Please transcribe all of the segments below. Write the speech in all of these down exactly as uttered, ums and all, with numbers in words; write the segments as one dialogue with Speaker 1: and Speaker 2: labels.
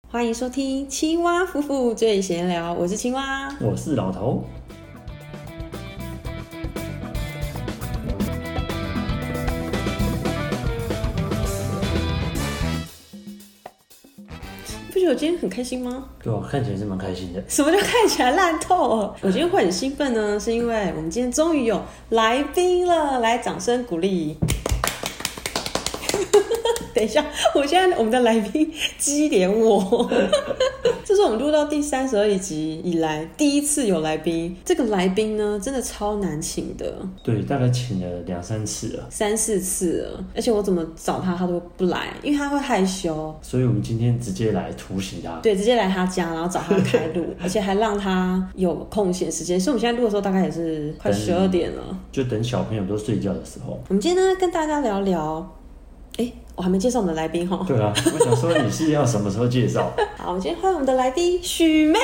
Speaker 1: 欢迎收听青蛙夫妇最闲聊，我是青蛙，
Speaker 2: 我是老头。
Speaker 1: 不觉得我今天很开心吗？
Speaker 2: 对啊，看起来是蛮开心的。
Speaker 1: 什么叫看起来烂透了？我今天会很兴奋呢，是因为我们今天终于有来宾了，来，掌声鼓励。等一下，我现在我们的来宾激点我，这是我们录到第三十二集以来第一次有来宾。这个来宾呢，真的超难请的。
Speaker 2: 对，大概请了两三次了，
Speaker 1: 三四次了，而且我怎么找他，他都不来，因为他会害羞。
Speaker 2: 所以我们今天直接来突袭他。
Speaker 1: 对，直接来他家，然后找他开录，而且还让他有空闲时间。所以我们现在录的时候大概也是快十二点了，
Speaker 2: 就等小朋友都睡觉的时候。
Speaker 1: 我们今天呢跟大家聊聊。哎，我还没介绍我们的来宾哈。
Speaker 2: 对啊，我想说你是要什么时候介绍？
Speaker 1: 好，我们今天欢迎我们的来宾许妹。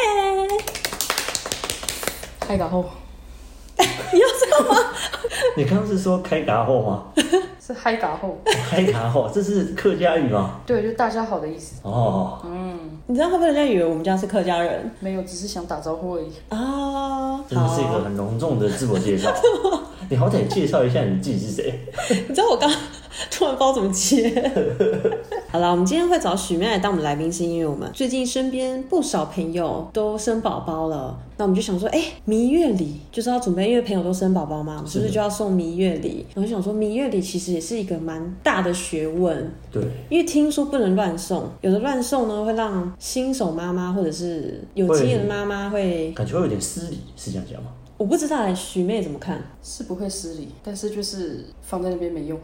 Speaker 3: 开打后，
Speaker 1: 你要这样吗？
Speaker 2: 你刚刚是说开嘎后吗？
Speaker 3: 是嗨打后，
Speaker 2: 开嘎后，这是客家语吗？
Speaker 3: 对，就大家好的意思。
Speaker 2: 哦，
Speaker 3: 嗯，
Speaker 1: 你知道会不会人家以为我们家是客家人？
Speaker 3: 没有，只是想打招呼而已。
Speaker 1: 啊，
Speaker 2: 真的是一个很隆重的自我介绍。你好歹介绍一下你自己是谁？
Speaker 1: 你知道我刚突然不知道怎么接。好啦，我们今天会找许妹来当我们来宾，是因为我们最近身边不少朋友都生宝宝了，那我们就想说，哎、欸，蜜月礼就是要准备，因为朋友都生宝宝嘛，我们是不是就要送蜜月礼？我就想说，蜜月礼其实也是一个蛮大的学问。
Speaker 2: 对，
Speaker 1: 因为听说不能乱送，有的乱送呢会让新手妈妈或者是有经验的妈妈会
Speaker 2: 感觉会有点失礼，是这样讲吗？
Speaker 1: 我不知道许妹怎么看？
Speaker 3: 是不会失礼，但是就是放在那边没用。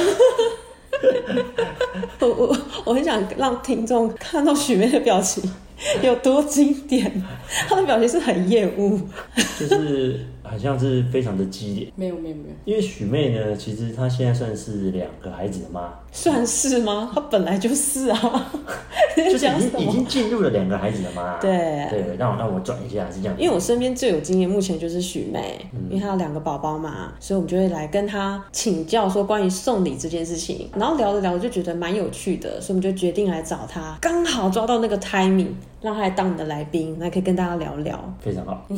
Speaker 1: 我我我很想让听众看到许妹的表情有多经典，她的表情是很厌恶，
Speaker 2: 就是好像是非常的激烈。
Speaker 3: 没有没有没有，
Speaker 2: 因为许妹呢，其实她现在算是两个孩子的妈，
Speaker 1: 算是吗？她本来就是啊，
Speaker 2: 就是已经已经进入了两个孩子的妈。
Speaker 1: 对
Speaker 2: 对，让我让我转一下是这样。
Speaker 1: 因为我身边最有经验，目前就是许妹，嗯、因为她有两个宝宝嘛，所以我们就会来跟她请教说关于送礼这件事情，然后聊着聊着就觉得蛮有趣的，所以我们就决定来找她，刚好抓到那个 timing， 让她来当你的来宾，来可以跟大家聊聊。
Speaker 2: 非常好。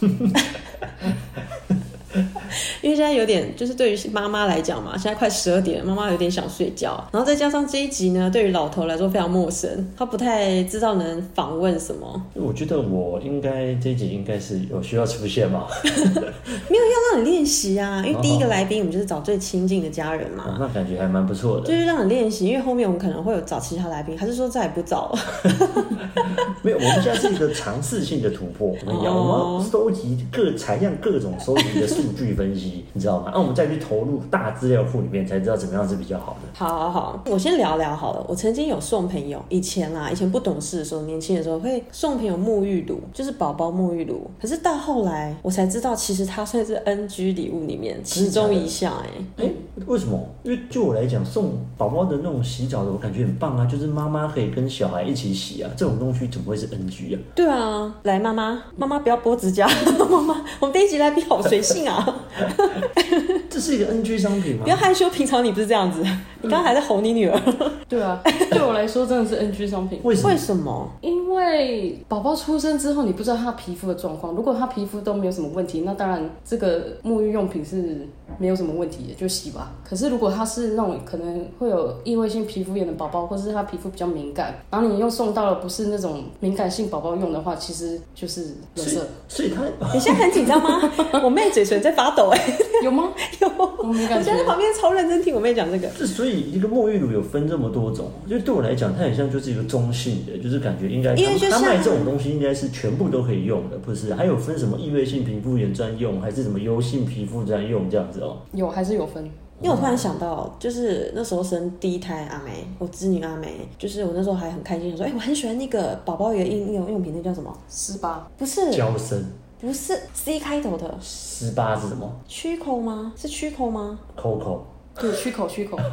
Speaker 1: 因为现在有点就是对于妈妈来讲嘛，现在快十二点，妈妈有点想睡觉，然后再加上这一集呢，对于老头来说非常陌生，他不太知道能访问什么。
Speaker 2: 我觉得我应该这一集应该是有需要出现嘛，
Speaker 1: 没有要让你练习啊，因为第一个来宾我们就是找最亲近的家人嘛，
Speaker 2: 哦、那感觉还蛮不错的，
Speaker 1: 就是让你练习，因为后面我们可能会有找其他来宾，还是说再也不找了？
Speaker 2: 没有，我们现在是一个尝试性的突破，我们要我们收集各采样各种收集的数据分析。你知道吗？那、啊、我们再去投入大资料库里面，才知道怎么样是比较好的。
Speaker 1: 好好好，我先聊聊好了。我曾经有送朋友，以前啦，以前不懂事的时候，年轻的时候会送朋友沐浴乳，就是宝宝沐浴乳。可是到后来，我才知道，其实它算是 N G 礼物里面其中一项、欸。哎、
Speaker 2: 欸，为什么？因为就我来讲，送宝宝的那种洗澡的，我感觉很棒啊，就是妈妈可以跟小孩一起洗啊，这种东西怎么会是 N G 啊？
Speaker 1: 对啊，来妈妈，妈妈不要剥指甲，妈妈，我们第一集来宾好随性啊。
Speaker 2: 这是一个 N G 商品吗？
Speaker 1: 不要害羞，平常你不是这样子，你刚刚还在吼你女儿。
Speaker 3: 对啊，对我来说真的是 N G 商品。
Speaker 2: 为什么？
Speaker 1: 为什么？
Speaker 3: 因为宝宝出生之后，你不知道他皮肤的状况。如果他皮肤都没有什么问题，那当然这个沐浴用品是没有什么问题的，就洗吧。可是如果他是那种可能会有异位性皮肤炎的宝宝，或是他皮肤比较敏感，然后你又送到了不是那种敏感性宝宝用的话，其实就是垃圾。
Speaker 2: 所以他，
Speaker 1: 你现在很紧张吗？我妹嘴唇在发抖哎、欸，
Speaker 3: 有吗？
Speaker 1: 有，
Speaker 3: 我没感觉。
Speaker 1: 我现在在旁边超认真听我妹讲这个。
Speaker 2: 所以一个沐浴乳有分这么多种，就对我来讲，它很像就是一个中性的，就是感觉应该
Speaker 1: 因为就
Speaker 2: 他卖这种东西应该是全部都可以用的，不是？还有分什么异位性皮肤炎专用，还是什么油性皮肤专用这样子哦？
Speaker 3: 有还是有分？
Speaker 1: 因为我突然想到，就是那时候生第一胎阿梅，我侄女阿梅，就是我那时候还很开心，说，哎、欸，我很喜欢那个宝宝有应用用品，那叫什么？
Speaker 3: 丝巴？
Speaker 1: 不是，
Speaker 2: 娇生。
Speaker 1: 不是 C 开头的。
Speaker 2: 丝巴是什么？
Speaker 1: 曲口吗？是曲口吗
Speaker 2: ？Coco。
Speaker 3: 对，曲口曲口，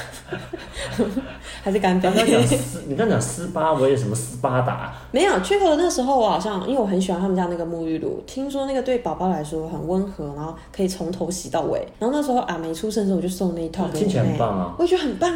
Speaker 1: 还是干杯？
Speaker 2: 你刚讲斯巴，我也什么斯巴达？
Speaker 1: 没有，曲口的那时候我好像，因为我很喜欢他们家那个沐浴露，听说那个对宝宝来说很温和，然后可以从头洗到尾。然后那时候阿梅出生的时候，我就送那一套给我妹，
Speaker 2: 听起来很棒啊！
Speaker 1: 我也觉得很棒啊。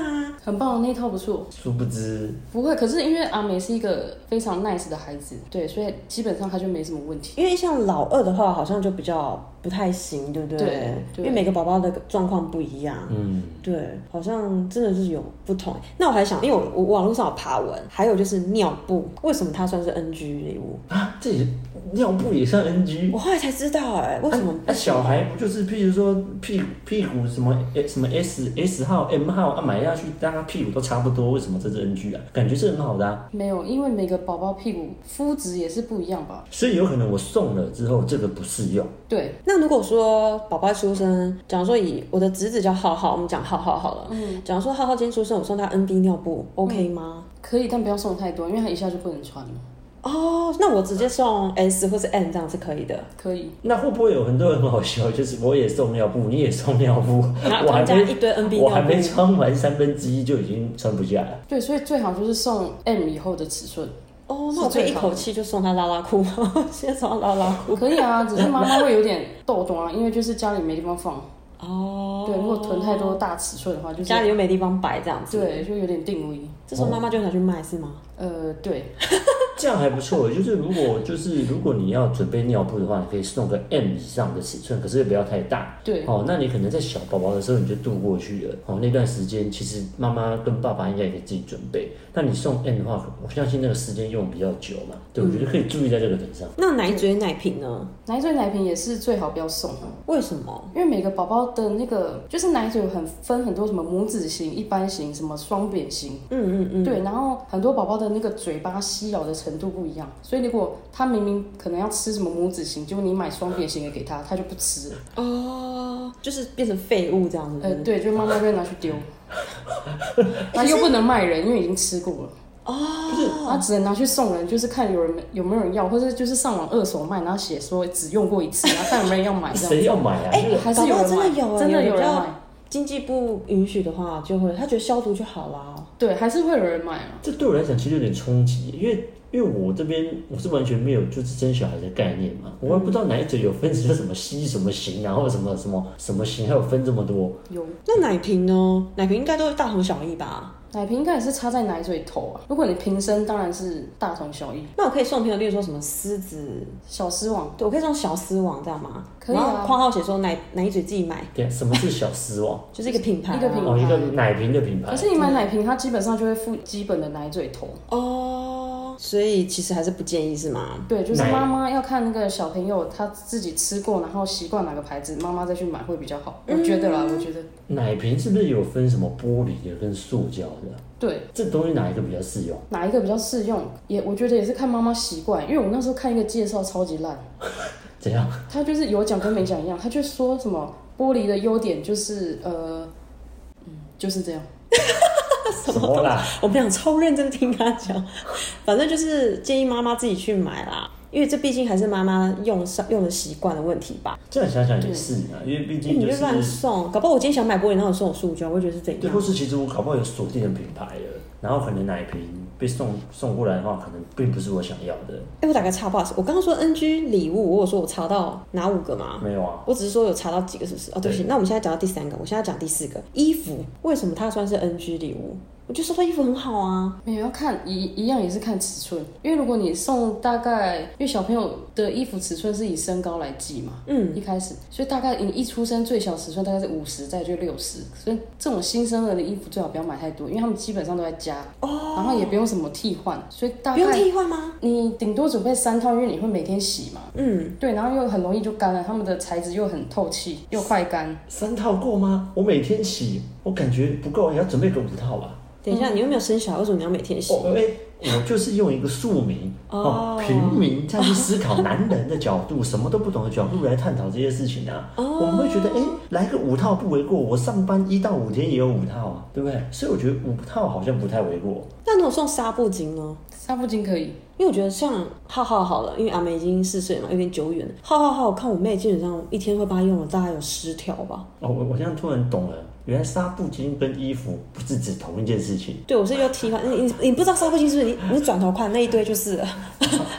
Speaker 3: 很棒，那一套不错。
Speaker 2: 殊不知
Speaker 3: 不会，可是因为阿美是一个非常 nice 的孩子，对，所以基本上他就没什么问题。
Speaker 1: 因为像老二的话，好像就比较不太行，对不对？
Speaker 3: 对对
Speaker 1: 因为每个宝宝的状况不一样。
Speaker 2: 嗯，
Speaker 1: 对，好像真的是有不同。那我还想，因为我我网络上有爬文，还有就是尿布，为什么它算是 N G 礼物
Speaker 2: 啊？这也尿布也算 N G？
Speaker 1: 我后来才知道、欸，哎，为什么？
Speaker 2: 那、啊啊、小孩不就是譬如说屁屁股什么什么 S S 号 M 号啊，买下去大家屁股都差不多，为什么这是 N G 啊？感觉是很好的啊。
Speaker 3: 没有，因为每个宝宝屁股肤质也是不一样吧，
Speaker 2: 所以有可能我送了之后这个不适用。
Speaker 3: 对。
Speaker 1: 那如果说宝宝出生，假如说以我的侄子叫浩浩，我们讲浩浩好了。嗯。假如说浩浩今天出生，我送他 N B 尿布 ，OK 吗、嗯？
Speaker 3: 可以，但不要送太多，因为他一下就不能穿了。
Speaker 1: 哦，那我直接送 S 或是 M 这样是可以的。可以。
Speaker 2: 那会不会有很多人很好笑？就是我也送尿布，你也送尿布，
Speaker 1: 我还没一堆 N B 尿布，
Speaker 2: 我还没穿完三分之一就已经穿不下了。
Speaker 3: 对，所以最好就是送 M 以后的尺寸。
Speaker 1: 哦，那我可以一口气就送他拉拉裤，先送他拉拉裤。
Speaker 3: 可以啊，只是妈妈会有点痘痘啊，因为就是家里没地方放。
Speaker 1: 哦，
Speaker 3: 对，如果囤太多大尺寸的话，就是
Speaker 1: 家里又没地方摆这样子，
Speaker 3: 对，就有点定位。
Speaker 1: 这时候妈妈就拿去卖是吗？
Speaker 3: 呃，对。
Speaker 2: 这样还不错，就是如果就是如果你要准备尿布的话，你可以送个 M 以上的尺寸，可是又不要太大。
Speaker 3: 对，
Speaker 2: 哦，那你可能在小宝宝的时候你就度过去了。哦，那段时间其实妈妈跟爸爸应该也可以自己准备。那你送 M 的话，我相信那个时间用比较久嘛，对，我觉得可以注意在这个点上。
Speaker 1: 那奶嘴奶瓶呢？
Speaker 3: 奶嘴奶瓶也是最好不要送的。
Speaker 1: 为什么？
Speaker 3: 因为每个宝宝的那个就是奶嘴很分很多什么拇指型、一般型、什么双扁型。
Speaker 1: 嗯嗯嗯。对，
Speaker 3: 然后很多宝宝的那个嘴巴吸咬的程度不一样。所以如果他明明可能要吃什么拇指型，结果你买双扁型的给他，他就不吃了。
Speaker 1: 哦，就是变成废物这样子。
Speaker 3: 呃，对，就妈妈就会拿去丢。那又不能卖人，因为已经吃过了。
Speaker 1: 哦，
Speaker 3: 他只能拿去送人，就是看有人有没有人要，或者就是上网二手卖，然后写说只用过一次，然后看有没有人要买。
Speaker 2: 谁要买啊？
Speaker 1: 哎、欸，
Speaker 3: 还是有人买，
Speaker 1: 真的有，
Speaker 3: 真的有人买。
Speaker 1: 经济部允许的话，就会他觉得消毒就好啦。
Speaker 3: 对，还是会有人买啊。
Speaker 2: 这对我来讲其实有点冲击，因为。因为我这边我是完全没有就是生小孩的概念嘛，我也不知道奶嘴有分成什么吸什么型，然后什么什么什么型，还有分这么多。
Speaker 3: 有。
Speaker 1: 那奶瓶呢？奶瓶应该都是大同小异吧？
Speaker 3: 奶瓶应该也是插在奶嘴头啊。如果你瓶身当然是大同小异。
Speaker 1: 那我可以送朋友，例如说什么丝子、
Speaker 3: 小丝网，
Speaker 1: 对我可以送小丝网这样吗？
Speaker 3: 可以啊。
Speaker 1: 然后括号写说奶奶嘴自己买。
Speaker 2: 对，什么是小丝网？
Speaker 1: 就是一个品牌、啊，
Speaker 3: 一个品牌，
Speaker 2: 哦，一个奶瓶的品牌。
Speaker 3: 可是你买奶瓶，它基本上就会附基本的奶嘴头。
Speaker 1: 哦，所以其实还是不建议是吗？
Speaker 3: 对，就是妈妈要看那个小朋友他自己吃过，然后习惯哪个牌子，妈妈再去买会比较好。我觉得啦，我觉得。
Speaker 2: 奶瓶是不是有分什么玻璃的跟塑胶的？
Speaker 3: 对，
Speaker 2: 这东西哪一个比较适用？
Speaker 3: 哪一个比较适用？也我觉得也是看妈妈习惯，因为我那时候看一个介绍超级烂。
Speaker 2: 怎样？
Speaker 3: 他就是有讲跟没讲一样，他就说什么玻璃的优点就是呃，嗯，就是这样。
Speaker 1: 什么啦？我们俩超认真听他讲，反正就是建议妈妈自己去买啦。因为这毕竟还是妈妈用上用的习惯的问题吧。
Speaker 2: 这样想想也是啊，因为毕竟、就是、
Speaker 1: 你就乱送，搞不好我今天想买玻璃，然后送我塑胶，我会觉得是怎样？
Speaker 2: 对，或是其实我搞不好有锁定的品牌了，然后可能奶瓶被送送过来的话，可能并不是我想要的。
Speaker 1: 哎、欸，我打个岔，不好意思，我刚刚说 N G 礼物，我有说我查到哪五个吗？
Speaker 2: 没有啊，
Speaker 1: 我只是说有查到几个，是不是？哦，对不起，那我们现在讲到第三个，我现在讲第四个，衣服，为什么它算是 N G 礼物？我觉得收到衣服很好啊，
Speaker 3: 没有要看一一样也是看尺寸，因为如果你送大概，因为小朋友的衣服尺寸是以身高来计嘛，嗯，一开始，所以大概你一出生最小尺寸大概是五十，再就六十，所以这种新生儿的衣服最好不要买太多，因为他们基本上都在家，哦，然后也不用什么替换，所以大概
Speaker 1: 不用替换吗？
Speaker 3: 你顶多准备三套，因为你会每天洗嘛，嗯，对，然后又很容易就干了，他们的材质又很透气，又快干，
Speaker 2: 三套够吗？我每天洗，我感觉不够，也要准备个五套吧。
Speaker 1: 等一下，你又没有生小孩，为什么你要每天洗？
Speaker 2: 哦，哎、欸，我就是用一个庶民哦，平民这样去思考男人的角度，什么都不懂的角度来探讨这些事情啊。哦、我们会觉得，哎、欸，来个五套不为过。我上班一到五天也有五套啊，对不对？所以我觉得五套好像不太为过。
Speaker 1: 那如果送纱布巾呢？
Speaker 3: 纱布巾可以，
Speaker 1: 因为我觉得像浩浩好了，因为阿梅已经四岁了嘛，有点久远了。浩浩浩，我看我妹基本上一天会帮她用了大概有十条吧。
Speaker 2: 哦，我我现在突然懂了。原来纱布巾跟衣服不是指同一件事情。
Speaker 1: 对，我是又替换，你你你不知道纱布巾是不是？你你转头看那一堆就是了。
Speaker 2: 哦，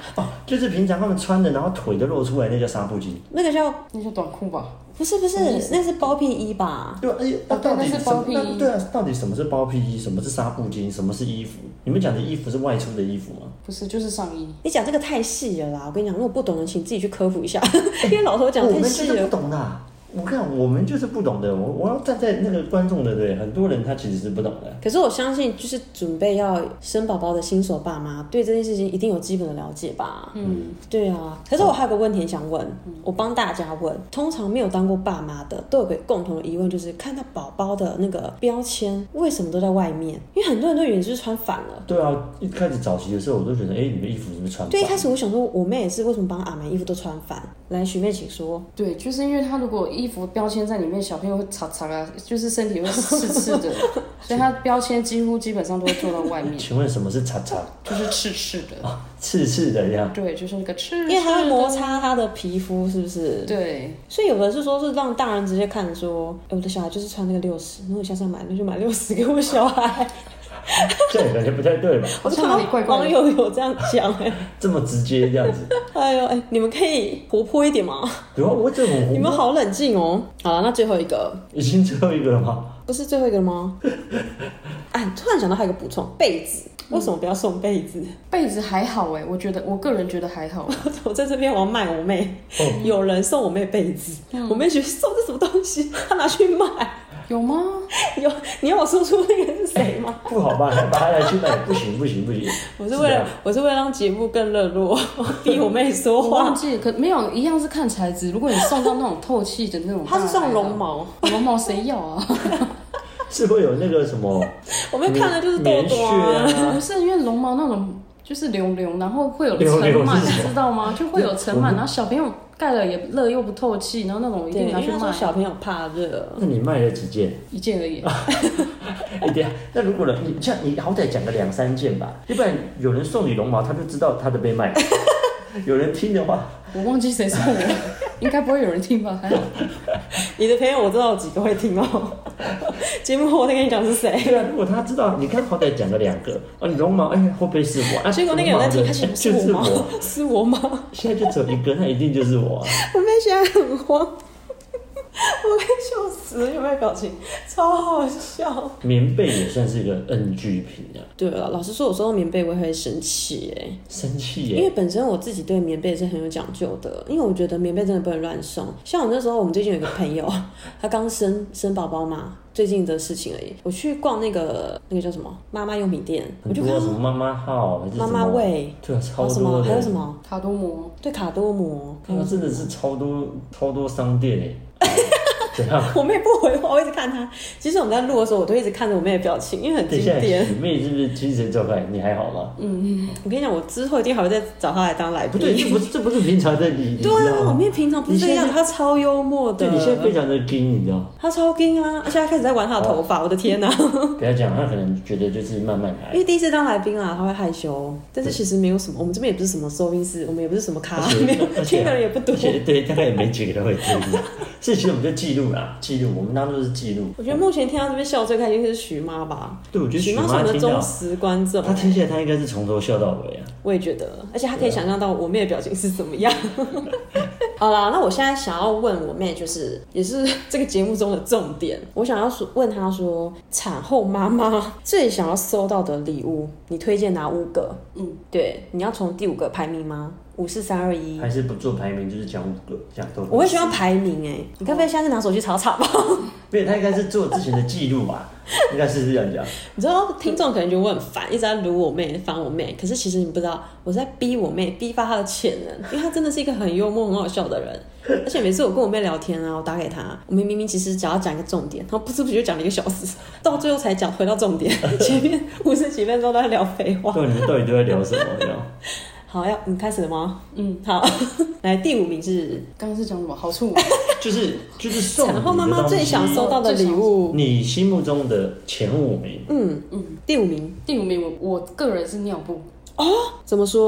Speaker 2: 就是平常他们穿的，然后腿都露出来，那叫纱布巾。
Speaker 1: 那个叫
Speaker 3: 那就短裤吧？
Speaker 1: 不是不是，那是包屁衣吧？
Speaker 2: 对啊，而且那到底
Speaker 3: 那是包屁衣。
Speaker 2: 对啊，到底什么是包屁衣？什么是纱布巾？什么是衣服？你们讲的衣服是外出的衣服吗？
Speaker 3: 不是，就是上衣。
Speaker 1: 你讲这个太细了啦！我跟你讲，如果不懂的，请自己去科普一下，因为老头讲太细了。
Speaker 2: 我们就是不懂的、啊。我看我们就是不懂的，我我要站在那个观众的对，很多人他其实是不懂的。
Speaker 1: 可是我相信，就是准备要生宝宝的新手爸妈，对这件事情一定有基本的了解吧？嗯，对啊。可是我还有个问题想问，嗯、我帮大家问，通常没有当过爸妈的，都有个共同的疑问，就是看到宝宝的那个标签为什么都在外面？因为很多人都以为就是穿反了。
Speaker 2: 对啊，一开始早期的时候，我都觉得，哎、欸，你们衣服是不是穿反？
Speaker 1: 对，一开始我想说，我妹也是，为什么帮阿妹衣服都穿反？来，许妹请说。
Speaker 3: 对，就是因为她如果衣服标签在里面，小朋友会擦擦啊，就是身体会刺刺的，所以它标签几乎基本上都会做到外面。
Speaker 2: 请问什么是擦擦？
Speaker 3: 就是刺刺的，
Speaker 2: 哦、刺刺的这样。
Speaker 3: 对，就是那个刺刺的，
Speaker 1: 因为它会摩擦他的皮肤，是不是？
Speaker 3: 对。
Speaker 1: 所以有的是说是让大人直接看说，哎，我的小孩就是穿那个六十，那我下次买那就买六十给我小孩。
Speaker 2: 这样感觉不太对吧？
Speaker 1: 我看到网友有这样讲哎、欸，
Speaker 2: 这么直接这样子。
Speaker 1: 哎呦哎、欸，你们可以活泼一点吗？
Speaker 2: 对啊，我这种
Speaker 1: 你们好冷静哦。好了，那最后一个
Speaker 2: 已经最后一个了吗？
Speaker 1: 不是最后一个了吗？哎，突然想到还有一个补充，被子。为什么不要送被子？
Speaker 3: 被子还好哎，我觉得我个人觉得还好。
Speaker 1: 我在这边我要卖我妹，哦、有人送我妹被子，嗯、我妹觉得送这什么东西，她拿去卖。
Speaker 3: 有吗？
Speaker 1: 有，你要我说出那个是谁吗？
Speaker 2: 不好吧，还把他来去卖，不行不行不行。
Speaker 1: 我是为了我是为了让节目更热络，逼我妹说话。
Speaker 3: 我忘记，可没有一样是看材质。如果你送到那种透气的那种，
Speaker 1: 他是送绒毛，
Speaker 3: 绒毛谁要啊？
Speaker 2: 是会有那个什么？
Speaker 1: 我们看的就是痘痘
Speaker 2: 啊，
Speaker 3: 不是因为绒毛那种就是流流，然后会有尘螨，知道吗？就会有尘螨，然后小朋友盖了也热又不透气，然后那种一定拿去卖。
Speaker 1: 小朋友怕热。
Speaker 2: 那你卖了几件？
Speaker 3: 一件而已。
Speaker 2: 一点。那如果呢？你像你好歹讲个两三件吧，要不然有人送你绒毛，他就知道他的被卖。有人听的话，
Speaker 3: 我忘记谁送我，应该不会有人听吧？还好。
Speaker 1: 你的朋友我知道有几个会听哦。节目后我再跟你讲是谁。
Speaker 2: 对啊，如果他知道，你看好歹讲个两个啊，你绒毛，哎，会不会是我？啊、
Speaker 1: 结果那个人在听，他想是我吗？是我吗？
Speaker 2: 现在就只有一个，那一定就是我、啊。
Speaker 1: 我妹现在很慌。我快笑死了，有没有表情？超好笑。
Speaker 2: 棉被也算是一个 N G 品啊。
Speaker 1: 对了，老实说，我收到棉被我也会生气哎，
Speaker 2: 生气耶！
Speaker 1: 因为本身我自己对棉被是很有讲究的，因为我觉得棉被真的不能乱送。像我那时候，我们最近有一个朋友，他刚生生宝宝嘛，最近的事情而已。我去逛那个那个叫什么妈妈用品店，我就看到
Speaker 2: 什么妈妈号，
Speaker 1: 妈妈味，
Speaker 2: 对啊，超
Speaker 1: 多的。还有什么
Speaker 3: 卡多膜？
Speaker 1: 对，卡多膜，
Speaker 2: 对啊，真的是超多超多商店哎。怎样？
Speaker 1: 我妹不回话，我一直看她。其实我们在录的时候，我都一直看着我妹的表情，因为很经典。
Speaker 2: 你妹是不是精神状态？你还好吗？
Speaker 1: 嗯，我跟你讲，我之后一定还会再找她来当来宾。
Speaker 2: 不对，这不是这不是平常的你。
Speaker 1: 对啊，我妹平常不是这样，她超幽默的。
Speaker 2: 对，你现在非常的硬，你知道？
Speaker 1: 她超硬啊，而且她开始在玩她的头发，我的天哪！
Speaker 2: 不要讲，她可能觉得就是慢慢来。
Speaker 1: 因为第一次当来宾啊，她会害羞，但是其实没有什么，我们这边也不是什么收音室，我们也不是什么咖，没有听的人也不多。
Speaker 2: 对，大概也没几个人会听。是，其实我们就记录啦，记录。我们当初是记录。
Speaker 1: 我觉得目前听到这边笑最开心是许妈吧。
Speaker 2: 对，我觉得
Speaker 1: 许妈是我们的忠实观众。
Speaker 2: 她听起来她应该是从头笑到尾啊。
Speaker 1: 我也觉得，而且她可以想象到我妹的表情是怎么样。好啦，那我现在想要问我妹，就是也是这个节目中的重点，我想要说问她说，产后妈妈最想要收到的礼物，你推荐哪五个？嗯，对，你要从第五个排名吗？五四三二一，
Speaker 2: 还是不做排名，就是讲五个，讲都。
Speaker 1: 我会希望排名哎，你该不会现在拿手机查查吧？
Speaker 2: 没有，他应该是做之前的记录吧，应该是这样讲。
Speaker 1: 你知道听众可能觉得我很烦，一直在撸我妹、烦我妹，可是其实你不知道，我在逼我妹，逼发她的潜能，因为她真的是一个很幽默、很好笑的人。而且每次我跟我妹聊天啊，我打给她，我们明明其实只要讲一个重点，然后不知不觉就讲了一个小时，到最后才讲回到重点，前面五十几分钟都在聊废话。
Speaker 2: 对，你们到底都在聊什么？
Speaker 1: 好，要你开始了吗？嗯，好。来，第五名是
Speaker 3: 刚刚是讲什么好处？
Speaker 2: 就是就是送
Speaker 1: 产后妈妈最想收到的礼物，
Speaker 2: 你心目中的前五名。
Speaker 1: 嗯嗯，第五名，
Speaker 3: 第五名我我个人是尿布。
Speaker 1: 哦，怎么说？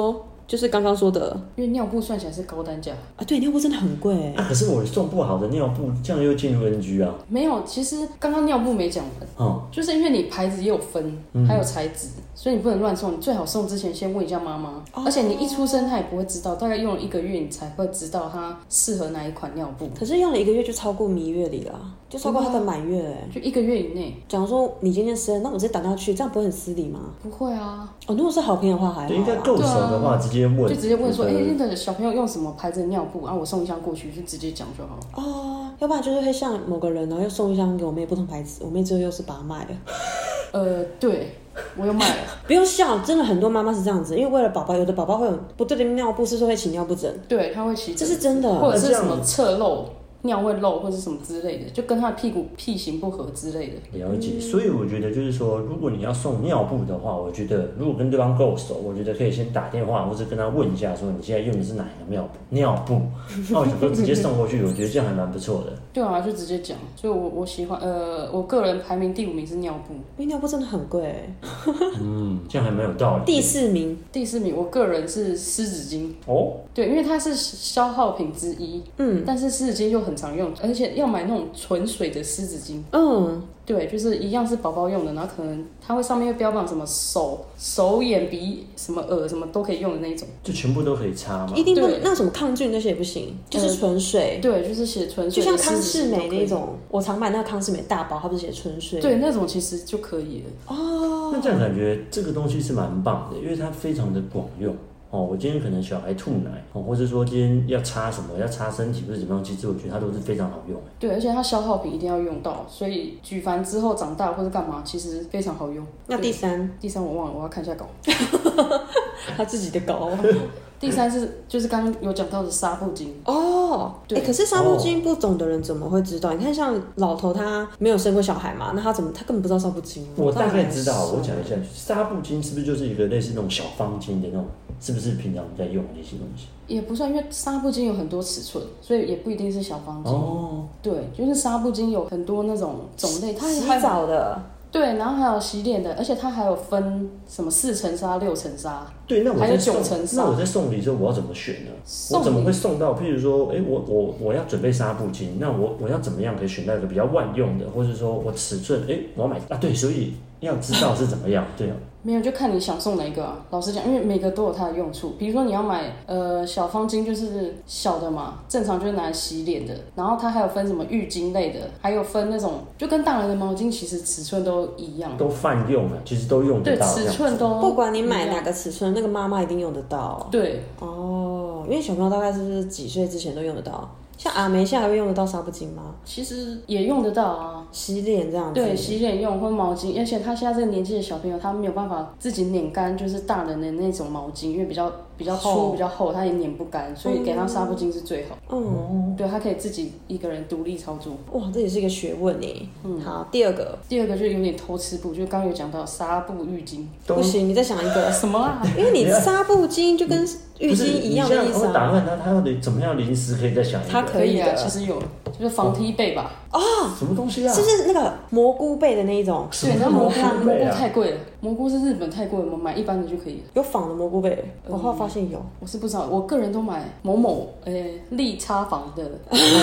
Speaker 1: 就是刚刚说的，
Speaker 3: 因为尿布算起来是高单价
Speaker 1: 啊，对，尿布真的很贵
Speaker 2: 啊。可是我送不好的尿布，这样又进入 N G 啊。
Speaker 3: 没有，其实刚刚尿布没讲完，嗯，就是因为你牌子也有分，还有材质，所以你不能乱送，你最好送之前先问一下妈妈，哦，而且你一出生她也不会知道，大概用了一个月你才会知道她适合哪一款尿布。
Speaker 1: 可是用了一个月就超过蜜月里了，就超过她的满月哎，
Speaker 3: 就一个月以内。
Speaker 1: 假如说你今天生，那我直接打电话去，这样不会很失礼吗？
Speaker 3: 不会啊，
Speaker 1: 哦，如果是好朋友的话还好，
Speaker 2: 对，应该够熟的话，直接问，
Speaker 3: 就直接问说，哎，那个小朋友用什么牌子的尿布啊？我送一箱过去，就直接讲就好了。
Speaker 1: 哦，要不然就是会像某个人，然后又送一箱给我妹不同牌子，我妹之后又是把它卖了。
Speaker 3: 呃，对。我又卖了，
Speaker 1: 不用笑，真的很多妈妈是这样子，因为为了宝宝，有的宝宝会有不对的尿布，是说会起尿不疹，
Speaker 3: 对，他会起，
Speaker 1: 这是真的，
Speaker 3: 或者是什么侧漏。尿会漏或者什么之类的，就跟他的屁股屁型不合之类的。
Speaker 2: 了解，所以我觉得就是说，如果你要送尿布的话，我觉得如果跟对方够熟，我觉得可以先打电话或者跟他问一下，说你现在用的是哪一个尿布？尿布，那我想说直接送过去，我觉得这样还蛮不错的。
Speaker 3: 对啊，就直接讲。所以我我喜欢，呃，我个人排名第五名是尿布，
Speaker 1: 因为尿布真的很贵。
Speaker 2: 嗯，这样还蛮有道理。
Speaker 1: 第四名，
Speaker 3: 第四名，我个人是湿纸巾。
Speaker 2: 哦，
Speaker 3: 对，因为它是消耗品之一，嗯，但是湿纸巾又很常用，而且要买那种纯水的湿纸巾，嗯，对，就是一样是宝宝用的，然后可能它会上面会标榜什么手、手眼、鼻、什么耳什么都可以用的那一种，
Speaker 2: 就全部都可以擦吗？
Speaker 1: 一定不那什么抗菌那些也不行，就是纯水，
Speaker 3: 呃、对，就是写纯水，
Speaker 1: 就像康士美那种，我常买那个康士美大包，它不是写纯水，
Speaker 3: 对，那种其实就可以了。
Speaker 1: 哦，
Speaker 2: 那这样感觉这个东西是蛮棒的，因为它非常的广用。哦，我今天可能小孩吐奶，哦，或者说今天要擦什么，要擦身体或者怎么样，其实我觉得它都是非常好用。
Speaker 3: 对，而且它消耗品一定要用到，所以举凡之后长大或者干嘛，其实非常好用。
Speaker 1: 那第三，
Speaker 3: 第三我忘了，我要看一下稿。
Speaker 1: 他自己的稿。
Speaker 3: 第三是就是刚刚有讲到的纱布巾
Speaker 1: 哦，对、欸，可是纱布巾不懂的人怎么会知道？你看像老头他没有生过小孩嘛，那他怎么他根本不知道纱布巾？
Speaker 2: 我大概知道，我讲一下，纱布巾是不是就是一个类似那种小方巾的那种？是不是平常在用那些东西？
Speaker 3: 也不算，因为纱布巾有很多尺寸，所以也不一定是小方巾。
Speaker 2: 哦，
Speaker 3: 对，就是纱布巾有很多那种种类，它
Speaker 1: 洗澡的。对，
Speaker 3: 然后还有洗脸的，而且它还有分什么四层纱、六层纱，
Speaker 2: 对，那我
Speaker 3: 还有九层纱。
Speaker 2: 那我在送礼的时候，我要怎么选呢？我怎么会送到？譬如说，哎、欸，我我我要准备纱布巾，那我我要怎么样可以选到一个比较万用的，或者说我尺寸，哎、欸，我要买啊？对，所以要知道是怎么样，对啊。
Speaker 3: 没有，就看你想送哪一个啊。老实讲，因为每个都有它的用处。比如说你要买呃小方巾，就是小的嘛，正常就是拿来洗脸的。然后它还有分什么浴巾类的，还有分那种就跟大人的毛巾其实尺寸都一样，
Speaker 2: 都泛用了，其实都用得到。
Speaker 3: 对，尺寸都
Speaker 1: 不管你买哪个尺寸，那个妈妈一定用得到。
Speaker 3: 对，
Speaker 1: 哦，因为小朋友大概是不是几岁之前都用得到？像阿梅现在还会用得到纱布巾吗？
Speaker 3: 其实也用得到啊，
Speaker 1: 洗脸这样子。
Speaker 3: 对，洗脸用或毛巾，而且他现在这个年纪的小朋友，他没有办法自己碾干，就是大人的那种毛巾，因为比较比较粗、比较厚，他也碾不干，所以给他纱布巾是最好。嗯，对，他可以自己一个人独立操作。
Speaker 1: 哇，这也是一个学问耶。嗯，好，第二个，
Speaker 3: 第二个就有点偷吃步，就刚刚有讲到纱布浴巾。
Speaker 1: 不行，你再想一个
Speaker 3: 什么啊？
Speaker 1: 因为你纱布巾就跟浴巾一样的意思啊。
Speaker 2: 我打乱他，他要怎么样临时可以再想一个？
Speaker 1: 他可以
Speaker 3: 啊，其实有，就是防踢被吧。
Speaker 1: 哦，
Speaker 2: 什么东西啊？
Speaker 1: 是不是那个蘑菇被的那一种？
Speaker 3: 对，那蘑菇蘑菇太贵了，蘑菇是日本太贵了，我们买一般的就可以了。
Speaker 1: 有仿的蘑菇被，我后来发现有，
Speaker 3: 我是不知道，我个人都买某某诶利差坊的。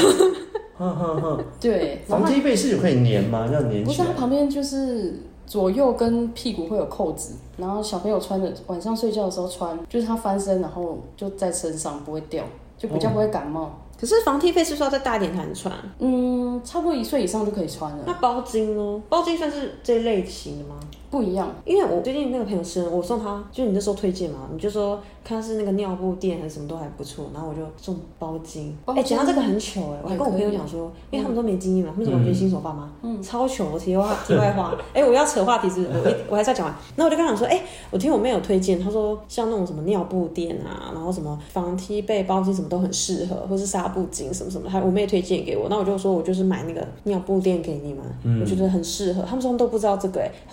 Speaker 3: 对，
Speaker 2: 防踢被是有可以粘吗？要粘起来？
Speaker 3: 不是，它旁边就是左右跟屁股会有扣子，然后小朋友穿的，晚上睡觉的时候穿，就是他翻身，然后就在身上不会掉，就比较不会感冒。哦，
Speaker 1: 可是防踢被是不是要再大一点才能穿？
Speaker 3: 嗯，差不多一岁以上就可以穿了。
Speaker 1: 那包巾呢？包巾算是这类型的吗？
Speaker 3: 不一样，
Speaker 1: 因为我最近那个朋友生，我送他，就你那时候推荐嘛，你就说看是那个尿布店还是什么都还不错，然后我就送包巾。哎、欸，讲到这个很糗哎、欸，我还跟我朋友讲说，因为他们都没经验嘛，他们怎么觉得新手爸妈？嗯，超糗。我题外题外话，哎、欸，我要扯话题是不是？我我还是要讲完。那我就跟他讲说，哎、欸，我听我妹有推荐，她说像那种什么尿布店啊，然后什么防踢被、包巾什么都很适合，或是纱布巾什么什么，还我妹推荐给我，那我就说我就是买那个尿布店给你们，嗯、我觉得很适合。他们说他们都不知道这个哎、欸，他说我不能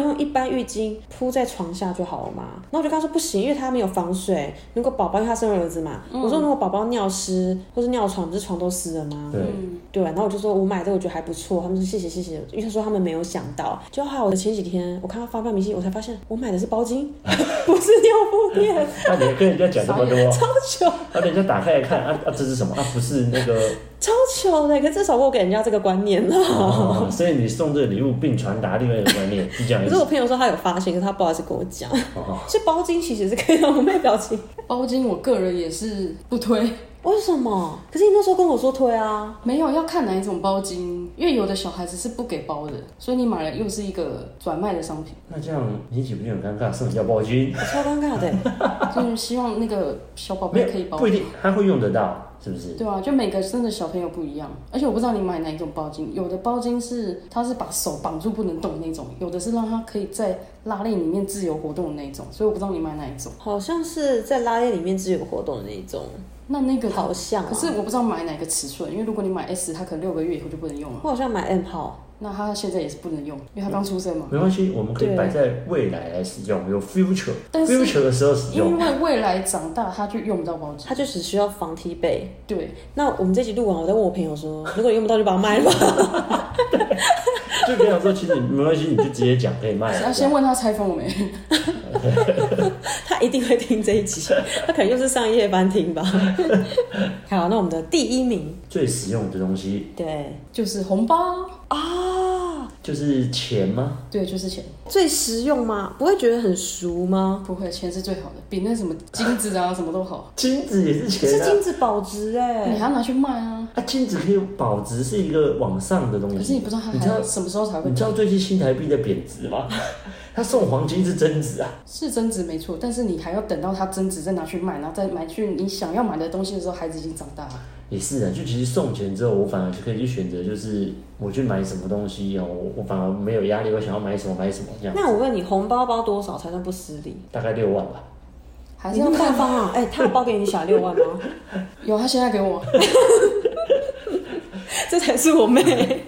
Speaker 1: 用一般浴巾铺在床下就好了嘛？然后我就跟他说不行，因为他没有防水。如果宝宝因为他生儿子嘛，嗯、我说如果宝宝尿湿或是尿床，不是床都湿了吗？
Speaker 2: 对、
Speaker 1: 嗯、对。然后我就说我买这个我觉得还不错，他们说谢谢谢谢，因为他说他们没有想到。就还有我的前几天我看到发票明细，我才发现我买的是包巾，不是尿布垫。
Speaker 2: 那你跟人家讲这么多，
Speaker 1: 超糗。
Speaker 2: 那人家打开来看啊啊，这是什么？啊，不是那个。
Speaker 1: 超糗的，可至少我给人家这个观念了、
Speaker 2: 哦。所以你送这个礼物并传达另外一个观念，是这样。
Speaker 1: 可是我朋友说他有发现，可是他不好意思跟我讲。哦、所以包巾其实是可以让我妹表情。
Speaker 3: 包巾我个人也是不推。
Speaker 1: 为什么？可是你那时候跟我说推啊。
Speaker 3: 没有，要看哪一种包巾，因为有的小孩子是不给包的，所以你买了又是一个转卖的商品。
Speaker 2: 那这样你岂不是很尴尬？送你要包巾，
Speaker 1: 超尴尬的。
Speaker 3: 就是希望那个小宝贝可以包。
Speaker 2: 不一定，他会用得到。是不是？
Speaker 3: 对啊，就每个真的小朋友不一样，而且我不知道你买哪一种包巾，有的包巾是它是把手绑住不能动的那种，有的是让它可以在拉链里面自由活动的那种，所以我不知道你买哪一种。
Speaker 1: 好像是在拉链里面自由活动的那一种。
Speaker 3: 那那个
Speaker 1: 好像、啊，
Speaker 3: 可是我不知道买哪个尺寸，因为如果你买 S， 它可能六个月以后就不能用了。
Speaker 1: 我好像买 M 号。
Speaker 3: 那他现在也是不能用，因为他刚出生嘛。
Speaker 2: 没关系，我们可以摆在未来来使用，有 future，future 的时候使用。
Speaker 3: 因为未来长大他就用不到包巾，
Speaker 1: 他就只需要防踢背。
Speaker 3: 对。
Speaker 1: 那我们这集录完，我再问我朋友说，如果用不到就把它卖了吧。
Speaker 2: 就跟他说，其实没关系，你就直接讲可以卖。
Speaker 3: 要先问他拆封了没？
Speaker 1: 他一定会听这一集，他可能又是上夜班听吧。好，那我们的第一名
Speaker 2: 最实用的东西，
Speaker 1: 对，
Speaker 3: 就是红包
Speaker 1: 啊，
Speaker 2: 就是钱吗？
Speaker 3: 对，就是钱。
Speaker 1: 最实用吗？不会觉得很俗吗？
Speaker 3: 不会，钱是最好的，比那什么金子啊什么都好。
Speaker 2: 金子也是钱、啊，
Speaker 1: 是金子保值哎、
Speaker 3: 欸，你还要拿去卖啊。
Speaker 2: 啊，金子可以保值，是一个往上的东西。
Speaker 3: 可是你不知道它还要什么时候才会？
Speaker 2: 你知道最近新台币在贬值吗？他送黄金是增值啊，
Speaker 3: 是增值没错，但是你还要等到它增值再拿去卖，然后再买去你想要买的东西的时候，孩子已经长大了。
Speaker 2: 也是啊，就其实送钱之后，我反而就可以去选择，就是我去买什么东西哦，我我反而没有压力，我想要买什么买什么这样。
Speaker 1: 那我问你，红包包多少才算不失礼？
Speaker 2: 大概六万吧。
Speaker 3: 还是要
Speaker 1: 大方啊？哎、欸，他有包给你小六万吗？
Speaker 3: 有，他现在给我。
Speaker 1: 这才是我妹。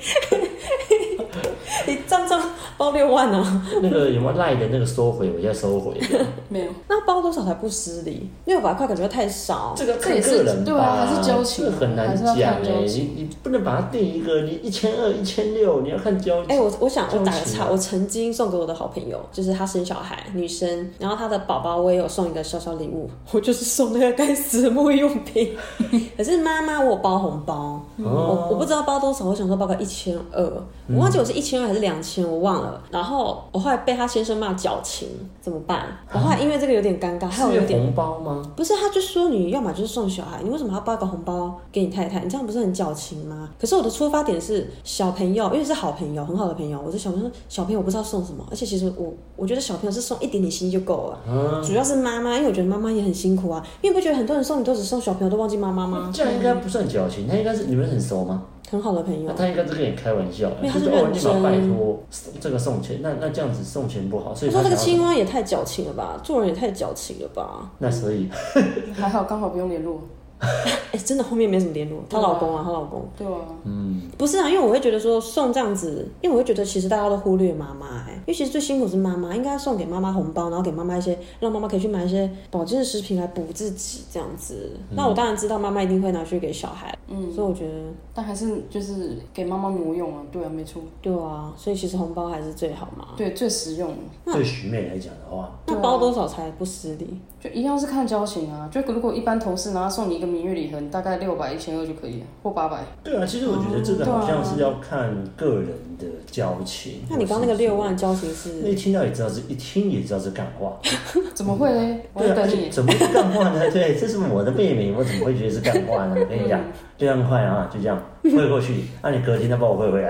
Speaker 1: 你账上包六万啊？
Speaker 2: 那个有没有赖的那个收回？我现在收回。
Speaker 3: 没有。
Speaker 1: 那包多少才不失礼？六百块感觉太少。
Speaker 2: 这个看个人吧，
Speaker 3: 对啊，还是交情，
Speaker 2: 这很难讲哎、欸。你你不能把它定一个，你一千二、一千六，你要看交情。
Speaker 1: 哎、欸，我我想我打个岔，我曾经送给我的好朋友，就是她生小孩，女生，然后她的宝宝我也有送一个小小礼物，我就是送那个该死的沐浴用品。可是妈妈我有包红包，嗯、我我不知道包多少，我想说包个一千二，我忘记我是一千二还是两千，我忘了。然后我后来被他先生骂矫情，怎么办？我后来因为这个有点尴尬，还有有点
Speaker 2: 红包吗？
Speaker 1: 不是，他就说你要么就是送小孩，你为什么要包一个红包给你太太？你这样不是很矫情吗？可是我的出发点是小朋友，因为是好朋友，很好的朋友，我就想说小朋友不知道送什么，而且其实我我觉得小朋友是送一点点心意就够了、嗯，主要是妈妈，因为我觉得妈妈也很辛苦啊。因为你不觉得很多人送你都只送小朋友，都忘记妈妈吗？
Speaker 2: 这样应该不算矫情，他应该是你们很熟吗？
Speaker 1: 很好的朋友，
Speaker 2: 他应该是跟你开玩笑，
Speaker 1: 因为他是
Speaker 2: 认
Speaker 1: 真。
Speaker 2: 哦、拜托，这个送钱，那那这样子送钱不好，所以
Speaker 1: 他说这个青蛙也太矫情了吧，做人也太矫情了吧。
Speaker 2: 那所以
Speaker 3: 还好，刚好不用联络。
Speaker 1: 哎、欸，真的后面没什么联络。她老公啊，她老公。
Speaker 3: 对啊。
Speaker 2: 嗯。
Speaker 1: 不是啊，因为我会觉得说送这样子，因为我会觉得其实大家都忽略妈妈哎，因为其实最辛苦是妈妈，应该送给妈妈红包，然后给妈妈一些，让妈妈可以去买一些保健食品来补自己这样子。嗯、那我当然知道妈妈一定会拿去给小孩，嗯，所以我觉得，
Speaker 3: 但还是就是给妈妈挪用啊，对啊，没错。
Speaker 1: 对啊，所以其实红包还是最好嘛。
Speaker 3: 对，最实用。
Speaker 2: 对徐妹来讲的话，
Speaker 1: 那包多少才不失礼？
Speaker 3: 就一样是看交情啊，就如果一般同事然后送你一个蜜月礼盒，大概六百、一千二就可以了，或八百。
Speaker 2: 对啊，其实我觉得这个好像是要看个人的交情。
Speaker 1: 那你刚那个六万交情是？
Speaker 2: 那一听到也知道是，一听也知道是干话。
Speaker 3: 怎么会呢？我
Speaker 2: 对啊，
Speaker 3: 等你。
Speaker 2: 怎么是干话呢？对，这是我的妹妹，我怎么会觉得是干话呢？我跟你讲，就这样快啊，就这样汇过去，那、啊、你隔天再帮我汇回来。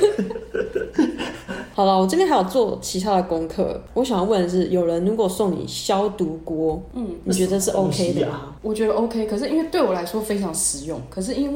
Speaker 1: 好了，我这边还有做其他的功课。我想要问的是，有人如果送你消毒锅，嗯，你觉得是 OK 的吗？
Speaker 3: 我觉得 OK， 可是因为对我来说非常实用。可是因为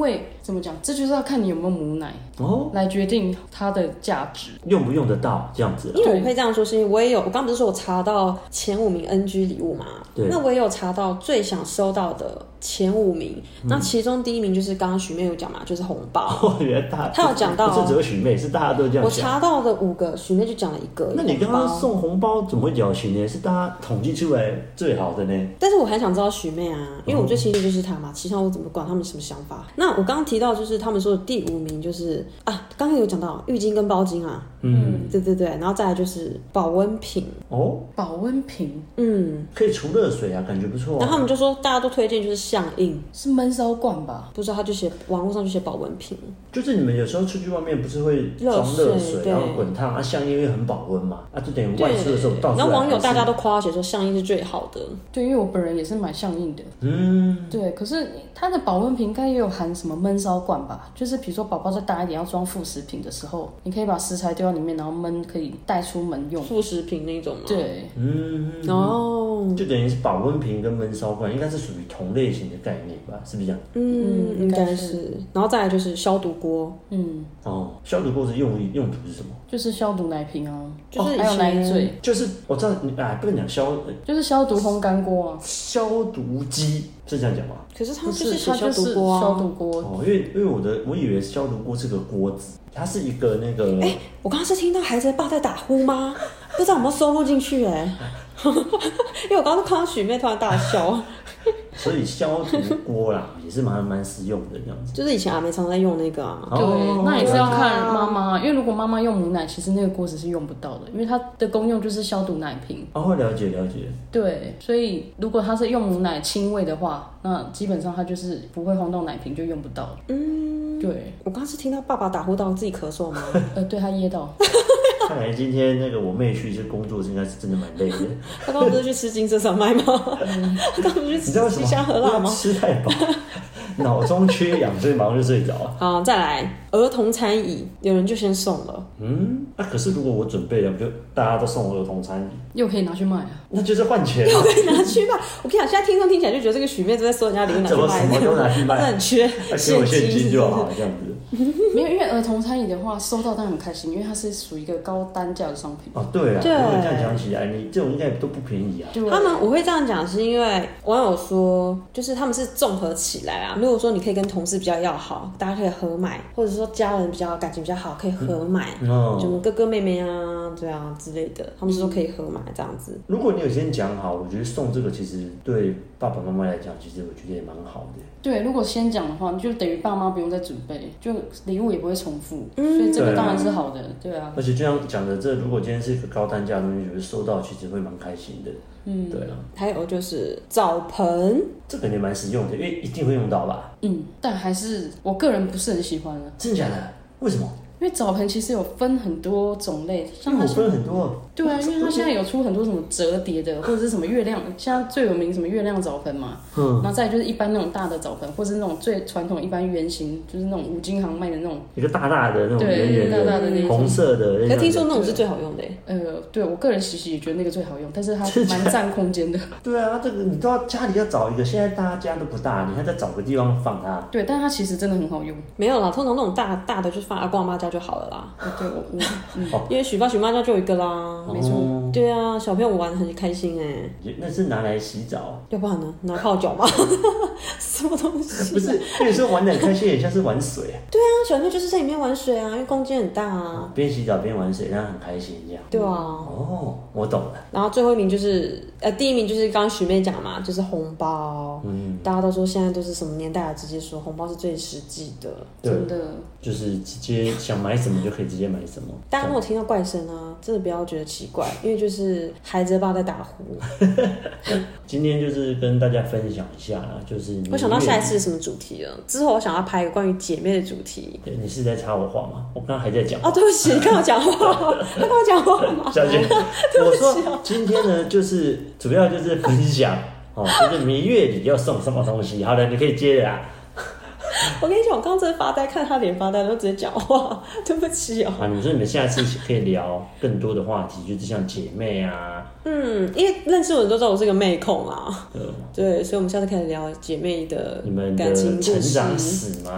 Speaker 3: 怎么讲？这就是要看你有没有母奶
Speaker 2: 哦，
Speaker 3: 来决定它的价值，
Speaker 2: 用不用得到这样子、啊。
Speaker 1: 因为我会这样说，是因为我也有，我刚刚不是说我查到前五名 N G 礼物嘛？
Speaker 2: 对。
Speaker 1: 那我也有查到最想收到的前五名，嗯、那其中第一名就是刚刚许妹有讲嘛，就是红包。
Speaker 2: 哦，原来大
Speaker 1: 他有讲到、哦，
Speaker 2: 不是只有许妹，是大家都这样讲。
Speaker 1: 我查到的五个，许妹就讲了一个。
Speaker 2: 那你刚刚送红包怎么会侥幸呢？是大家统计出来最好的呢？
Speaker 1: 但是我很想知道许妹啊，因为我最亲近就是她嘛，其他我怎么管他们什么想法？那我刚刚提到就是他们说的第五名就是啊，刚刚有讲到浴巾跟包巾啊，嗯，对对对，然后再来就是保温瓶
Speaker 2: 哦，
Speaker 3: 保温瓶，
Speaker 1: 嗯，
Speaker 2: 可以除热水啊，感觉不错、啊。
Speaker 1: 然后他们就说大家都推荐就是象印，
Speaker 3: 是闷烧罐吧？
Speaker 1: 不知道他就写网络上就写保温瓶，
Speaker 2: 就是你们有时候出去外面不是会装热水，然后滚烫啊，象印因为很保温嘛，啊就等于外出的时候倒出来。
Speaker 1: 然后网友大家都夸写说象印是最好的，
Speaker 3: 对，因为我本人也是买象印的，
Speaker 2: 嗯，
Speaker 3: 对，可是它的保温瓶应该也有含什么闷烧罐吧？就是比如说宝宝再大一点要装副食品的时候，你可以把食材丢到里面，然后焖可以带出门用，
Speaker 1: 副食品那种吗？
Speaker 3: 对，
Speaker 2: 嗯，
Speaker 1: 哦，
Speaker 2: 就等于是保温瓶跟闷烧罐应该是属于同类型的概念吧？是不是这样？
Speaker 1: 嗯，应该是。然后再来就是消毒锅，
Speaker 3: 嗯，
Speaker 2: 哦，消毒锅是用用途是什么？
Speaker 3: 就是消毒奶瓶啊，
Speaker 1: 就是
Speaker 3: 还有奶嘴，
Speaker 2: 就是我知道你哎，不能讲消，
Speaker 3: 就是消毒烘干锅啊，
Speaker 2: 消毒机是这样讲吗？
Speaker 1: 可是它就
Speaker 3: 是
Speaker 1: 写消
Speaker 3: 它就是
Speaker 1: 毒锅啊，
Speaker 3: 消毒锅
Speaker 2: 哦，因为因为我的我以为消毒锅是个锅子，它是一个那个。
Speaker 1: 哎、欸，我刚刚是听到孩子的爸在打呼吗？不知道有没有收录进去哎、欸，因为我刚刚看到许妹突然大笑。
Speaker 2: 所以消毒锅啦也是蛮蛮实用的这样子，
Speaker 1: 就是以前阿妹常在用那个啊。
Speaker 3: 对，哦、那也是要看妈妈，因为如果妈妈用母奶，其实那个锅子是用不到的，因为它的功用就是消毒奶瓶。
Speaker 2: 哦，了解了解。
Speaker 3: 对，所以如果它是用母奶亲喂的话，那基本上它就是不会烘到奶瓶，就用不到了。
Speaker 1: 嗯，
Speaker 3: 对。
Speaker 1: 我刚刚是听到爸爸打呼到自己咳嗽吗？
Speaker 3: 呃，对他噎到。
Speaker 2: 看来今天那个我妹去这工作应该是真的蛮累的。
Speaker 1: 他刚刚不是去吃金色小麦吗？他刚刚不是去吃鸡香河辣吗？
Speaker 2: 吃太饱，脑中缺氧，所以马上就睡着了。
Speaker 1: 好，再来儿童餐椅，有人就先送了。
Speaker 2: 嗯，那、啊、可是如果我准备了，不就大家都送我儿童餐椅，
Speaker 3: 又可以拿去卖啊？
Speaker 2: 那就是换钱，
Speaker 1: 又可以拿去卖。我跟你讲，现在听众听起来就觉得这个许妹都在说人家礼物拿去卖，
Speaker 2: 怎么什么都拿去卖，
Speaker 1: 真的很缺，
Speaker 2: 给我现金就好，这样子。
Speaker 3: 没有，因为儿童餐椅的话，收到当然很开心，因为它是属于一个高单价的商品。
Speaker 2: 哦，对啊，
Speaker 1: 对，
Speaker 2: 如果这样讲起来，你这种应该都不便宜啊。
Speaker 1: 他们我会这样讲，是因为网友说，就是他们是综合起来啊。如果说你可以跟同事比较要好，大家可以合买，或者说家人比较感情比较好，可以合买，嗯哦、就哥哥妹妹啊，对啊之类的，他们是说可以合买这样子。
Speaker 2: 如果你有先讲好，我觉得送这个其实对爸爸妈妈来讲，其实我觉得也蛮好的。
Speaker 3: 对，如果先讲的话，就等于爸妈不用再准备，就礼物也不会重复，嗯、所以这个当然是好的，对啊。
Speaker 2: 而且就像讲的，这如果今天是一个高单价的东西，觉得收到其实会蛮开心的。嗯，对啊。
Speaker 1: 还有就是澡盆，
Speaker 2: 这个也蛮实用的，因为一定会用到吧。
Speaker 3: 嗯，但还是我个人不是很喜欢的。
Speaker 2: 真的假的？为什么？
Speaker 3: 因为澡盆其实有分很多种类，像它
Speaker 2: 分很多。
Speaker 3: 对啊，因为它现在有出很多什么折叠的，或者是什么月亮，现在最有名什么月亮澡盆嘛。嗯。然后再来就是一般那种大的澡盆，或是那种最传统一般圆形，就是那种五金行卖的那种。
Speaker 2: 一个大大的那种圆圆的，
Speaker 3: 大大的那种
Speaker 2: 红色的。
Speaker 1: 可是听说那种是最好用的耶。
Speaker 3: 呃，对我个人其实也觉得那个最好用，但是它蛮占空间的。
Speaker 2: 对啊，这个你都要家里要找一个，现在大家家都不大，你还在找个地方放它。
Speaker 3: 对，但它其实真的很好用。
Speaker 1: 没有啦，通常那种大大的就放阿公阿妈家就好了啦。
Speaker 3: 对，我我、
Speaker 1: 嗯，因为许爸许妈家就有一个啦，
Speaker 3: 没错、哦。
Speaker 1: 对啊，小朋友玩得很开心哎。
Speaker 2: 那是拿来洗澡，
Speaker 1: 要不然呢？拿泡脚吗？什么东西？
Speaker 2: 不是，跟你说玩得很开心，也像是玩水。
Speaker 1: 对啊，小朋友就是在里面玩水啊，因为空间很大啊。
Speaker 2: 边洗澡边玩水，让他很开心这样。
Speaker 1: 对啊。
Speaker 2: 哦，我懂了。
Speaker 1: 然后最后一名就是呃，第一名就是刚刚许妹讲嘛，就是红包。嗯。大家都说现在都是什么年代了，直接说红包是最实际的，
Speaker 3: 真的。
Speaker 2: 就是直接想买什么就可以直接买什么。
Speaker 1: 大家如果听到怪声啊，真的不要觉得奇怪，因为就是孩子的爸在打呼。
Speaker 2: 今天就是跟大家分享一下啦，就是
Speaker 1: 我想到下一次是什么主题了。之后我想要拍一个关于姐妹的主题。
Speaker 2: 你是在插我话吗？我刚刚还在讲。
Speaker 1: 哦，对不起，你跟我讲话，你跟我讲话吗？
Speaker 2: 小姐，我说今天呢，就是主要就是分享哦，就是蜜月里要送什么东西。好了，你可以接着啦。
Speaker 1: 我跟你讲，我刚刚真的发呆，看他脸发呆，然后直接讲话，对不起哦。
Speaker 2: 啊，你说你们下次可以聊更多的话题，就是像姐妹啊。
Speaker 1: 嗯，因为认识我的都知道我是个妹控啊。对，对，所以我们下次可以聊姐妹的
Speaker 2: 你们的
Speaker 1: 感情故事、
Speaker 2: 成长史吗？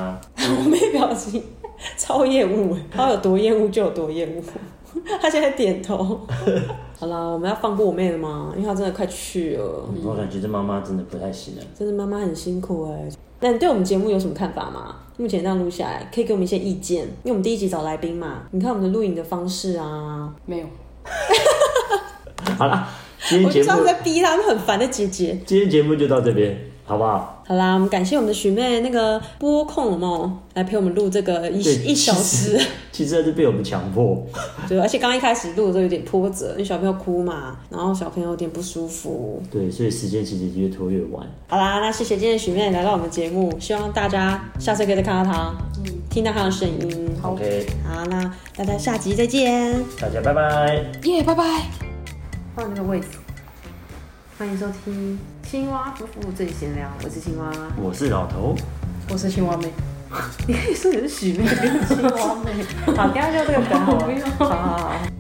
Speaker 1: 看我妹表情超厌恶，她有多厌恶就有多厌恶。她现在点头。好啦，我们要放过我妹了吗？因为她真的快去了。
Speaker 2: 嗯、我感觉这妈妈真的不太行了。
Speaker 1: 真的妈妈很辛苦哎。那你对我们节目有什么看法吗？目前这样录下来，可以给我们一些意见。因为我们第一集找来宾嘛，你看我们的录影的方式啊，
Speaker 3: 没有。
Speaker 2: 好啦，今天节目
Speaker 1: 我就知道在逼他们很烦的姐姐。
Speaker 2: 今天节目就到这边，好不好？
Speaker 1: 好啦，我们感谢我们的许妹那个播控有没有来陪我们录这个一一小时？
Speaker 2: 其实是被我们强迫。
Speaker 1: 对，而且刚一开始录的时候有点波折，因为小朋友哭嘛，然后小朋友有点不舒服。
Speaker 2: 对，所以时间其实越拖越晚。
Speaker 1: 好啦，那谢谢今天许妹来到我们节目，希望大家下次可以再看到她，嗯，听到她的声音。
Speaker 2: OK，
Speaker 1: 好，那大家下集再见，
Speaker 2: 大家拜拜，
Speaker 3: 耶，拜拜。
Speaker 1: 换那个位置，欢迎收听青蛙夫妇最闲聊，我是青蛙，
Speaker 2: 我是老头，
Speaker 3: 我是青蛙妹。
Speaker 1: 你可以说你是许妹，不用青蛙妹。好，等一下就这个梗好了。好好好。